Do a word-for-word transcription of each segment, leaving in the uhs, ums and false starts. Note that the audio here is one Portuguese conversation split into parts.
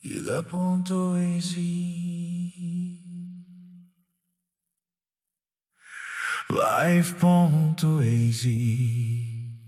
Ila.easy Life.easy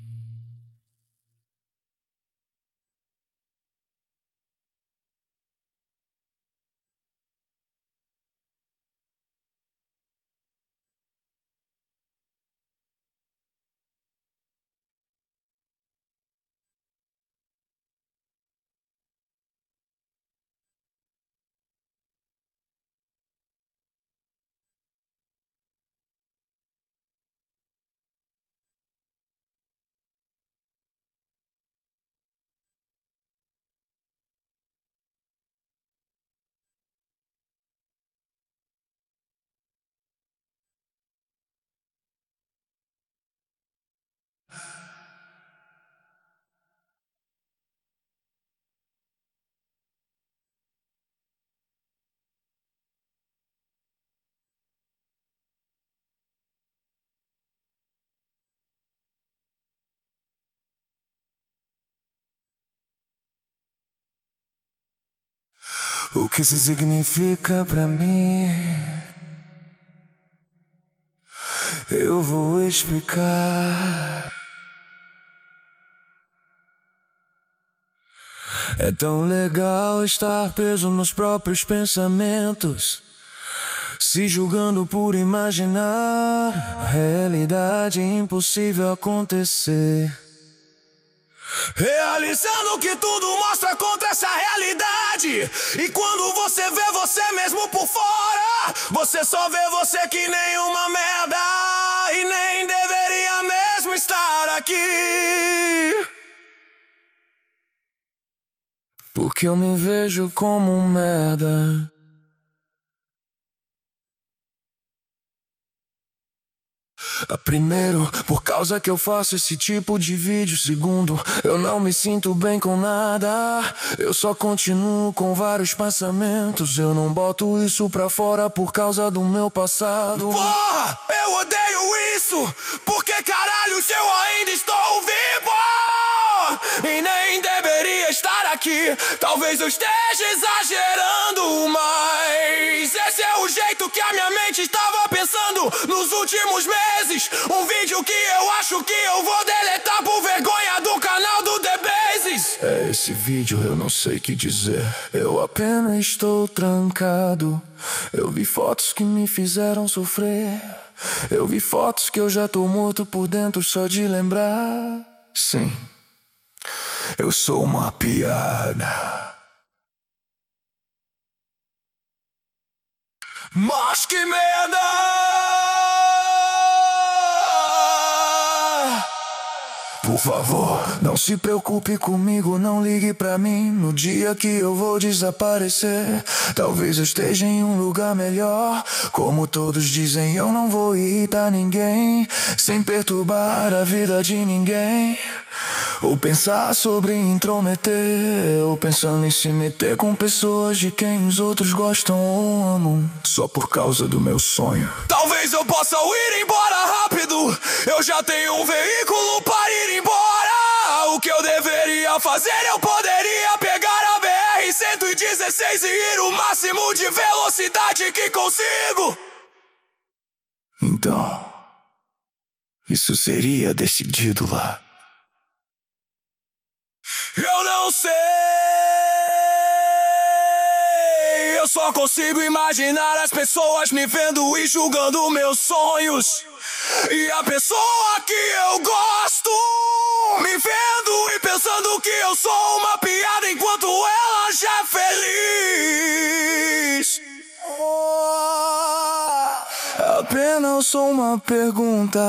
O que isso significa pra mim? Eu vou explicar. É tão legal estar preso nos próprios pensamentos, se julgando por imaginar a realidade impossível acontecer. Realizando que tudo mostra contra essa realidade. E quando você vê você mesmo por fora, você só vê você que nem uma merda, e nem deveria mesmo estar aqui. Porque eu me vejo como um merda. A primeiro, por causa que eu faço esse tipo de vídeo. Segundo, eu não me sinto bem com nada. Eu só continuo com vários pensamentos. Eu não boto isso pra fora por causa do meu passado. Porra, eu odeio isso. Porque caralho, se eu ainda estou vivo e nem deveria estar aqui. Talvez eu esteja exagerando, mas esse é o jeito que a minha mente estava pensando nos últimos meses. Um vídeo que eu acho que eu vou deletar por vergonha do canal do The Bases. É esse vídeo, eu não sei o que dizer. Eu apenas estou trancado. Eu vi fotos que me fizeram sofrer. Eu vi fotos que eu já tô morto por dentro só de lembrar. Sim, eu sou uma piada. Mas que merda! Por favor, não se preocupe comigo, não ligue pra mim no dia que eu vou desaparecer. Talvez eu esteja em um lugar melhor. Como todos dizem, eu não vou irritar ninguém, sem perturbar a vida de ninguém. Ou pensar sobre intrometer, ou pensando em se meter com pessoas de quem os outros gostam ou amam, só por causa do meu sonho. Talvez eu possa ir embora rápido. Eu já tenho um veículo para ir embora. O que eu deveria fazer? Eu poderia pegar a B R cento e dezesseis e ir o máximo de velocidade que consigo. Então, isso seria decidido lá. Eu não sei, eu só consigo imaginar as pessoas me vendo e julgando meus sonhos. E a pessoa que eu gosto me vendo e pensando que eu sou uma piada, enquanto ela já é feliz. Apenas sou uma pergunta.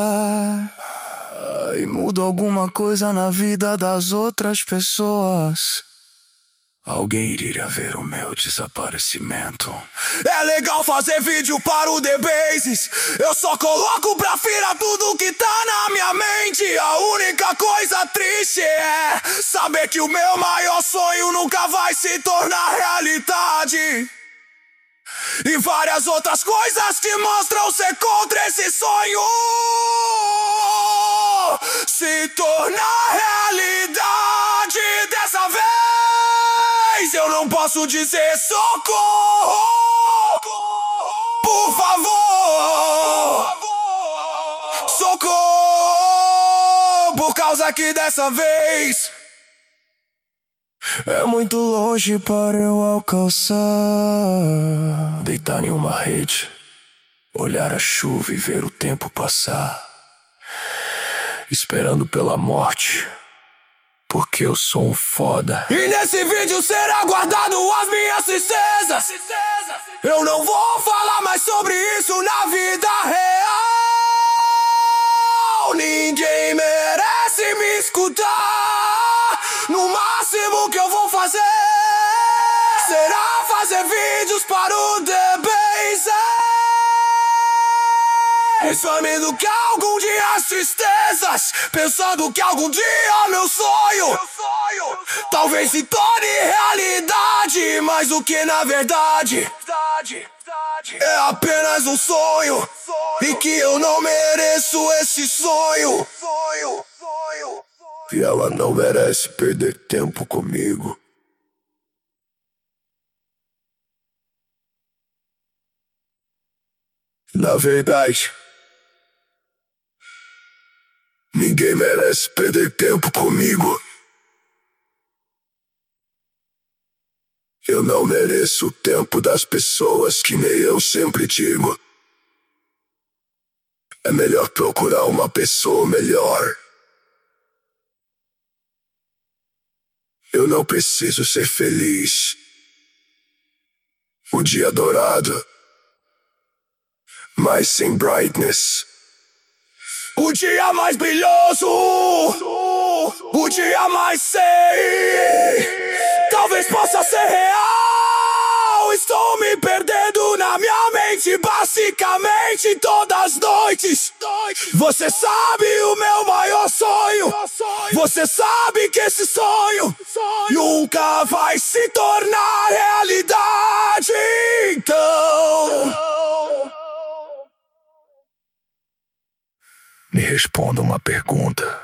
E mudo alguma coisa na vida das outras pessoas, alguém iria ver o meu desaparecimento. É legal fazer vídeo para o The Bases. Eu só coloco pra fora tudo que tá na minha mente. A única coisa triste é saber que o meu maior sonho nunca vai se tornar realidade. E várias outras coisas que mostram ser contra esse sonho se tornar realidade. Dessa vez eu não posso dizer socorro. Por favor, socorro, por causa que dessa vez é muito longe para eu alcançar. Deitar em uma rede, olhar a chuva e ver o tempo passar, esperando pela morte, porque eu sou um foda. E nesse vídeo será guardado as minhas tristezas. Eu não vou falar mais sobre isso na vida real. Ninguém merece me escutar. No máximo que eu vou fazer será fazer vídeos para o The Base, pensando que algum dia as tristezas, pensando que algum dia meu sonho talvez se torne realidade, mas o que na verdade é apenas um sonho, e que eu não mereço esse sonho, e ela não merece perder tempo comigo. Na verdade, ninguém merece perder tempo comigo. Eu não mereço o tempo das pessoas, que nem eu sempre digo. É melhor procurar uma pessoa melhor. Eu não preciso ser feliz. O dia dourado, mas sem brightness. O dia mais brilhoso, o dia mais sei, talvez possa ser real. Estou me perdendo na minha mente, basicamente todas as noites. Você sabe o meu maior sonho, você sabe que esse sonho nunca vai se tornar realidade. Então, me responda uma pergunta.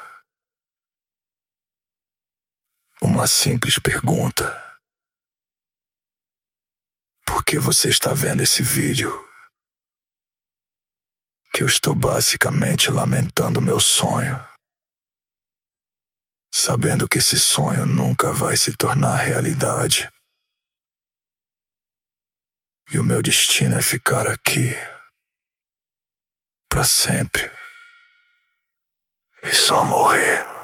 Uma simples pergunta. Por que você está vendo esse vídeo? Que eu estou basicamente lamentando meu sonho, sabendo que esse sonho nunca vai se tornar realidade. E o meu destino é ficar aqui para sempre. E só morrer.